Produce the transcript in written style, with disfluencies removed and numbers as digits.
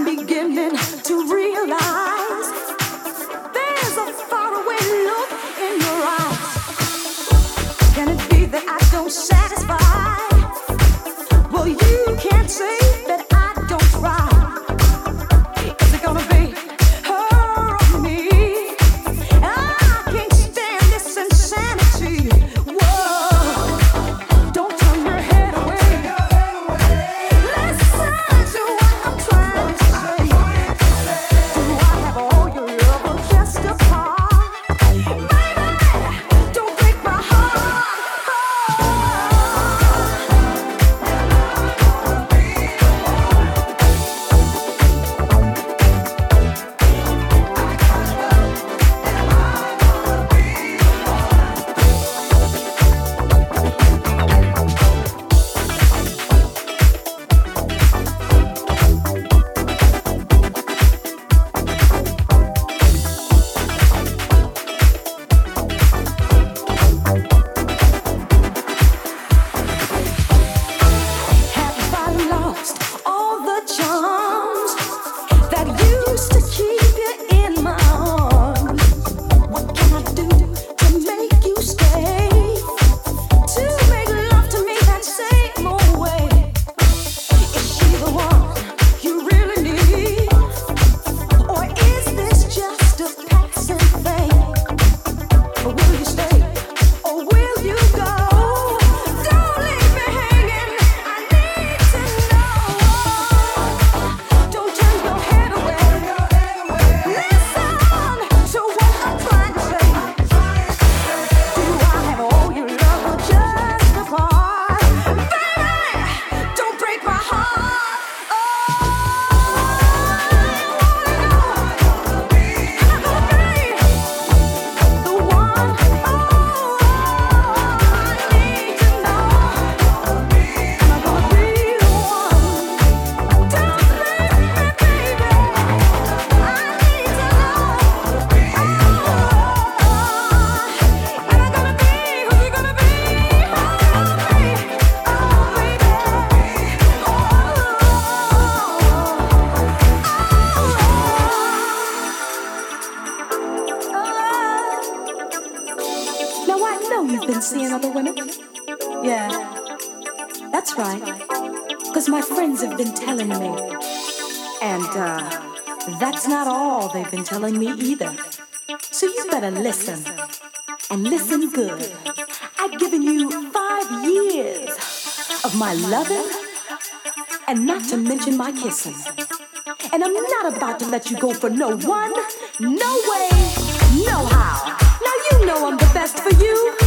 beginning to realize there's a faraway look in your eyes. Can it be that I don't satisfy? Well, you can't say that I don't try. Is it gonna be her or me? I can't stand this insanity. Whoa, don't turn your head away. Listen to what I'm trying to say. Do I have all your love or just a part? Baby, don't break my heart. Have I lost all the charms that used to keep you in my arms? What can I do to make you stay? To make love to me that same old way? Is she the one you really need? Or is this just a passing thing? Or will you stay? Or will you go? Don't leave me hanging. I need to know. Don't turn your head away. Listen to what I'm trying to say. Do I have all your love or just a part? Baby, don't break my heart. Oh, I wanna know. Am I gonna be the one? I need to know. Am I gonna be the one? Don't leave me, baby. I need to know. Am I gonna be? Who's it gonna be? Oh, baby. Now I know you've been seeing other women. Yeah, that's right. 'Cause my friends have been telling me. And that's not all they've been telling me either. So you better listen. And listen good. I've given you 5 years of my loving, and not to mention my kissing. And I'm not about to let you go for no one, no way, no how. Now you know I'm the best for you.